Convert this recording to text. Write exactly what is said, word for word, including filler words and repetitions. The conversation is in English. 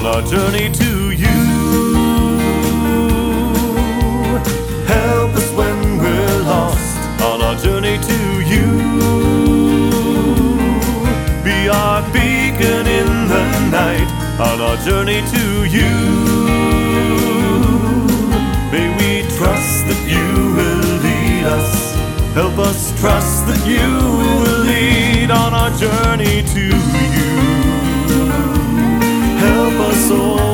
on our journey to you. Help us when we're lost on our journey to you. Be our beacon in the night on our journey to you. May we trust that you will lead us. Help us trust that you will lead on our journey to you. Help us all.